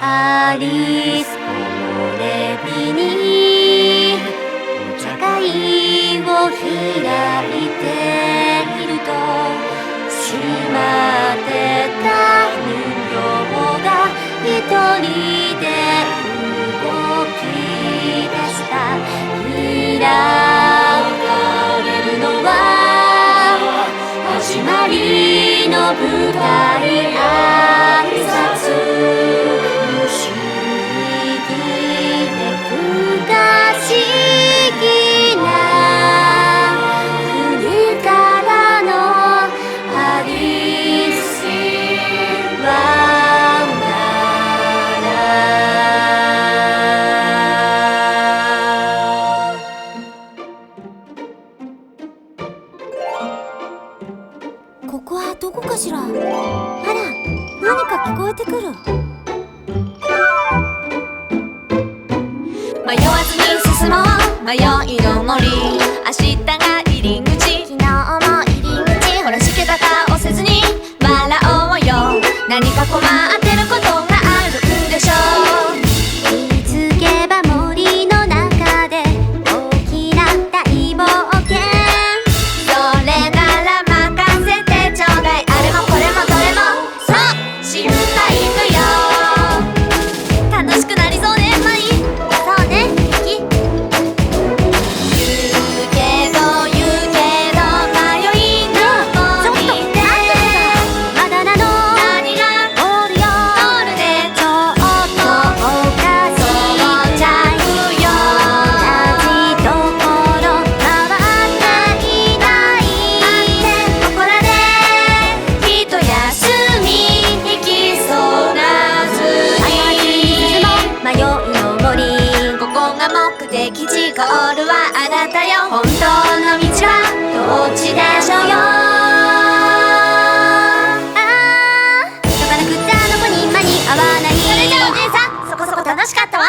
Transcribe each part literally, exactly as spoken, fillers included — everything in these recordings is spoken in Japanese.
アリス木漏れ日にお茶会を開いていると、しまってた人形が一人で動き出した。開かれるのは始まりの舞台挨拶。不思議で不可思議な国からのアリス・ワンダーランド。ここはどこかしら。あら、何か聞こえてくる。迷わずに進もう、迷いの森。明日が入り口、昨日も入り口。ほらしけた顔せずに笑おうよ。何か困ってることがあるんでしょう。気づけば森の中で大きな大冒険。それなら任せてちょうだい。あれもこれもどれもそう知ったいくよ。楽しくなりそうね、マイ。そうね、キキ。言うけど言うけど迷いの森でまだなの何がおるよ。ゴールでちょっとおかしいちゃうよ。同じところ回っていないってここらでひと休み引きそうなずに。迷いの森、ここが目的地。ゴールはあなたよ。本当の道はどっちでしょうよ。あー、急がなくっちゃどこに間に合わない。それじゃあお姉さん、そこそこ楽しかったわ。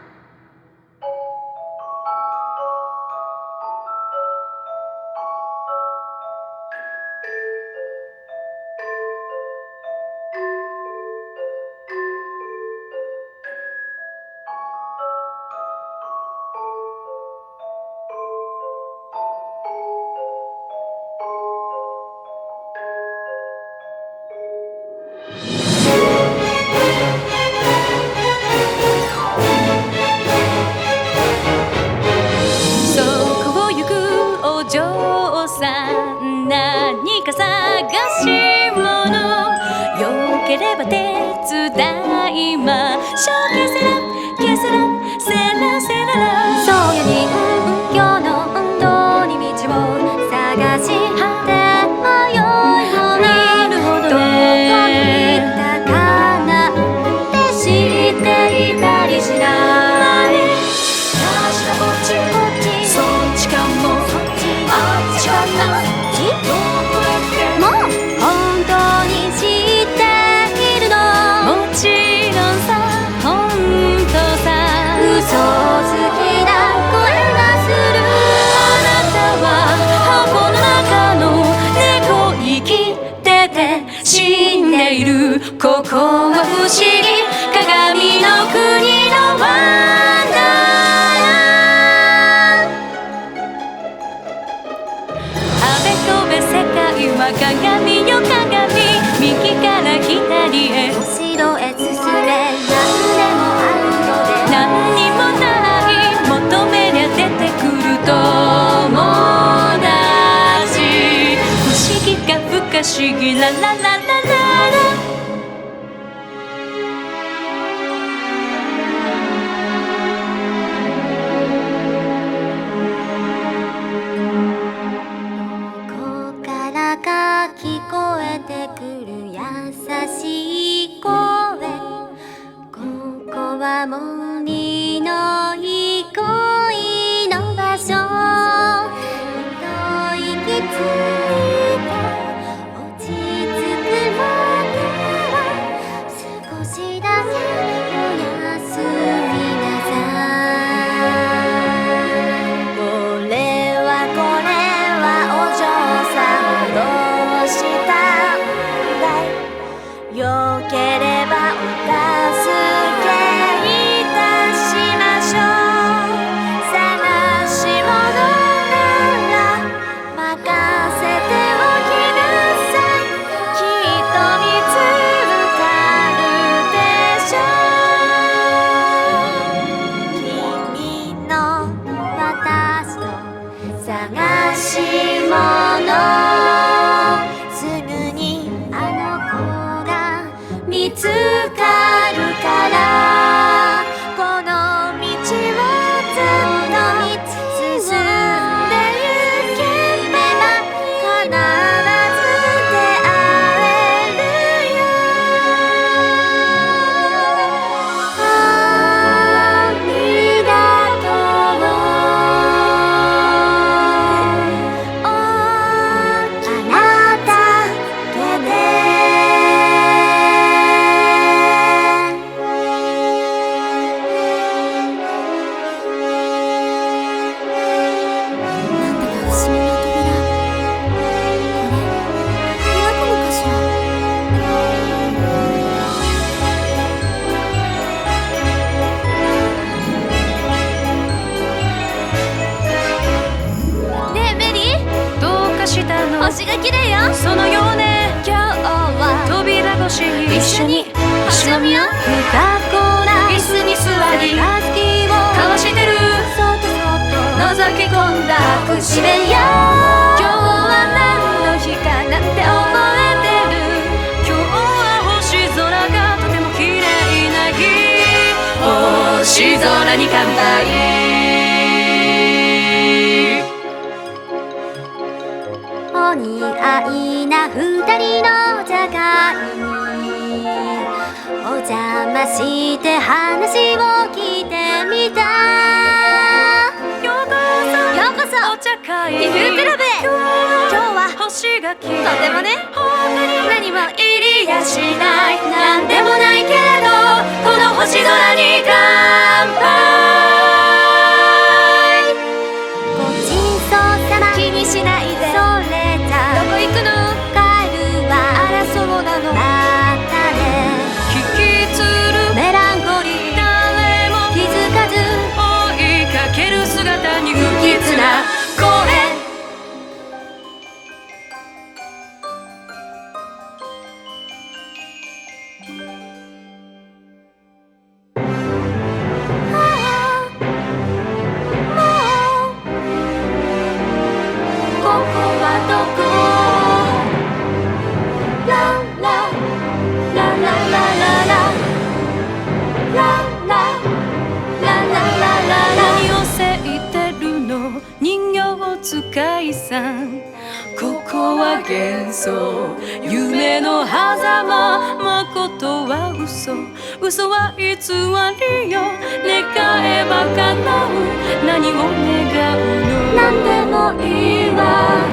そこを行くお嬢さん、何か探し物。よければ手伝いましょう。ケセラケセラセラセララ。そうよ人形の本当に道を探して迷いの森。どこに行ったかなって知っていたりしない。確かこっちこっち、そっちかもあっちかな。もう本当に知っているの。もちろんさ、本当さ。嘘つきな声がする。あなたは箱の中の猫生きてて死んでいる。ここは不思議、鏡の国のワンダーランド。あべこべ世界は鏡よ鏡。右から左へ後ろへ進め。何でもあるので何にもない。求めりゃ出てくる友達。不思議か不可思議ララララララ。ここからか聞こえてくる優しい声。ここは森の憩いの場所。一息ついて落ち着くまでは少しだけおやすみなさい。これはこれはお嬢さんどうしたんだい。よければお助けかこな椅子に座りが好きを交わしてるそっとそっと覗き込んだ隠し部屋今日は何の日かなんて覚えてる今日は星空がとても綺麗な日星空に乾杯お似合いな二人の茶会にお邪魔して話を聞いてみたようこそようこそお茶会皮膚クラブへ今日は星が綺麗とてもね他に何もいりやしないなんでもないけれどこの星空に乾杯ごちそうさま気にしないでそれじゃどこ行くの帰るわあらそうなのまたね引きつるメランコリー誰も気づかず追いかける姿に不吉な声使いさんここは幻想夢の狭間誠は嘘嘘は偽りよ願えば叶う何を願うの何でもいいわ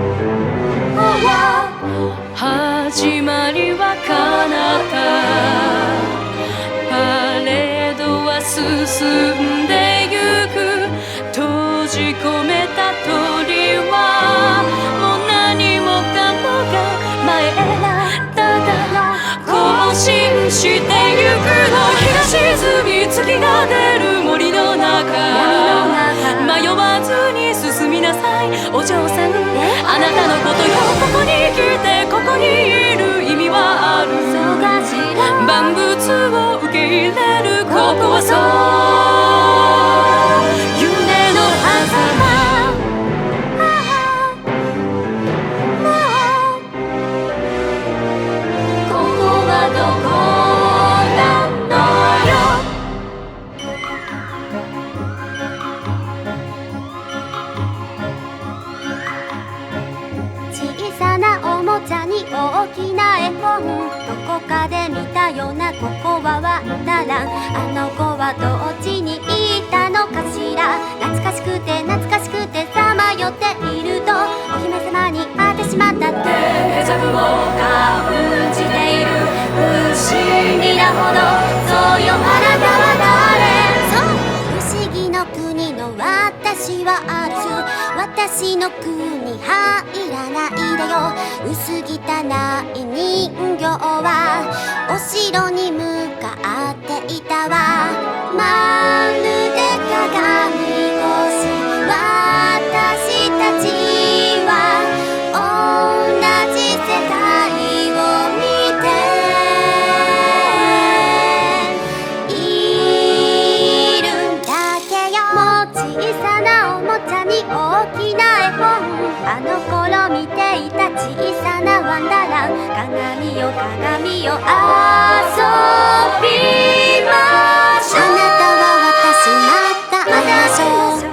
始まりは彼方パレードは進んでゆく閉じ込めた鳥はもう何もかもが前へただ更新してゆくの日が沈み月が出る森の中迷わずに進みなさいお嬢さんあなたのことよここに来てここにいる意味はある万物を受け入れるここはそう夢の狭間ここはどこなのよ小さなおもちゃに大きな絵本どこかで見たようなここはワンダランあの子はどっちにいたのかしら懐かしくて懐かしくてさまよっているとお姫様に会ってしまったってデジャブを感じている不思議なほどそうよあなたは誰そう不思議の国の私はアルス私の国入らないでよ薄汚い人形はお城に向かっていたわまるで鏡越し私たちは同じ世界を見ているんだけよもう小さなおもちゃに大きな絵本あの頃見ていた小さなワンダーラン鏡よ鏡よ遊びましょうあなたは私また会いましょう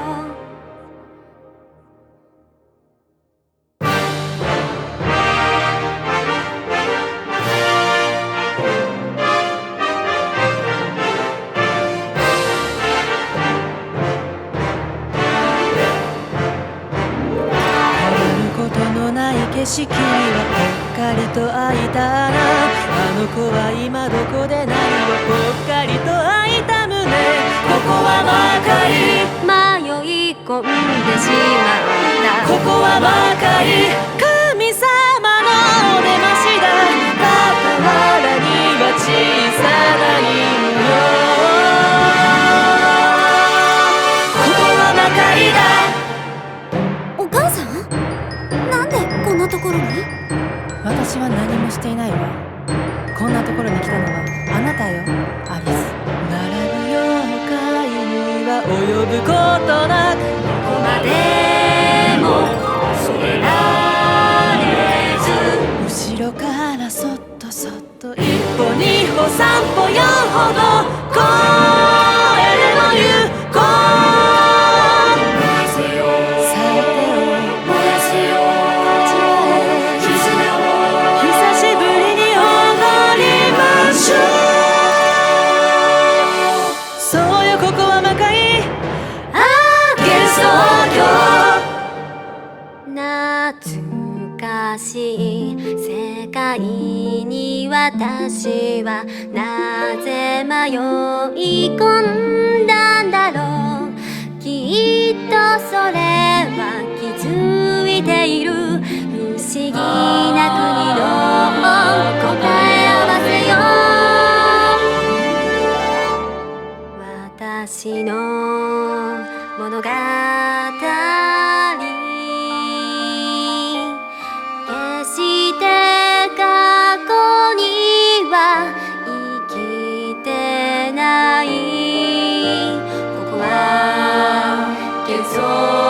景色はぽっかりと開いた穴あの子は今どこで何をぽっかりと開いた胸ここはばかり迷い込んでしまったここはばかり神様のお出ましだ傍らには小さな人形ここはばかりだお母さんなんでこんなところに私は何もしていないわこんなところに来たのはあなたよあ及ぶことなくどこまでも恐れられず後ろからそっとそっと一歩二歩三歩四歩と声でも行こう燃やせよさてを燃やせよ絆を久しぶりに踊りましょうそうよここは魔界ゲスト懐かしい世界に私はなぜ迷い込んだんだろうきっとそれは気づいている不思議な国の答え合わせよ私の物語決して過去には生きてないここは幻想